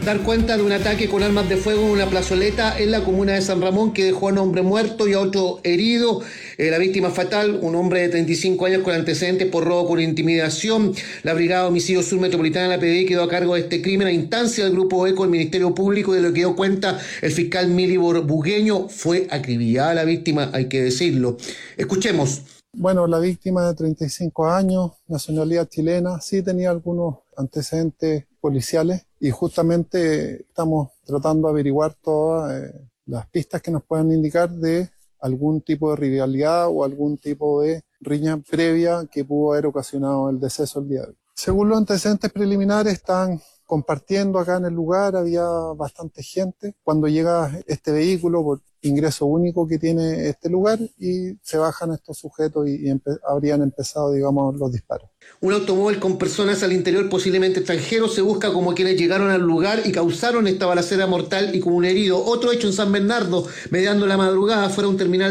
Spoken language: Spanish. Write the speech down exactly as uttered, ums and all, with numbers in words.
dar cuenta de un ataque con armas de fuego en una plazoleta en la comuna de San Ramón que dejó a un hombre muerto y a otro herido. Eh, la víctima fatal, un hombre de treinta y cinco años con antecedentes por robo con intimidación. La Brigada de Homicidio Sur Metropolitana de la P D I quedó a cargo de este crimen a instancia del Grupo ECO del Ministerio Público. De lo que dio cuenta el fiscal Milibor Bugueño, fue acribillada la víctima, hay que decirlo. Escuchemos. Bueno, la víctima de treinta y cinco años, nacionalidad chilena, sí tenía algunos antecedentes policiales y justamente estamos tratando de averiguar todas eh, las pistas que nos puedan indicar de algún tipo de rivalidad o algún tipo de riña previa que pudo haber ocasionado el deceso el día de hoy. Según los antecedentes preliminares, están compartiendo acá en el lugar, había bastante gente. Cuando llega este vehículo, por ingreso único que tiene este lugar, y se bajan estos sujetos y, y empe- habrían empezado, digamos, los disparos. Un automóvil con personas al interior, posiblemente extranjeros, se busca como quienes llegaron al lugar y causaron esta balacera mortal y con un herido. Otro hecho en San Bernardo, mediando la madrugada, fuera un terminal